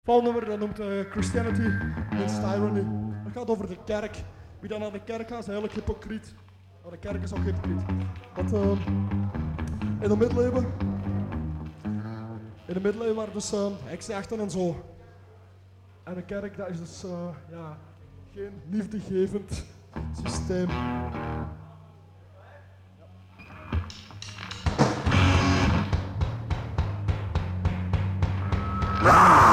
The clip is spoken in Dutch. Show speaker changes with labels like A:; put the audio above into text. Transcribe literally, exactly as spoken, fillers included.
A: volgende nummer dat noemt uh, Christianity against Tyranny. Dat gaat over de kerk. Wie dan naar de kerk gaat is eigenlijk hypocriet. Maar de kerk is ook hypocriet. Want uh, in de middeleeuwen, in de middeleeuwen waren dus uh, heksenjachten en zo. En de kerk, dat is dus uh, ja, geen liefdegevend systeem. Ja.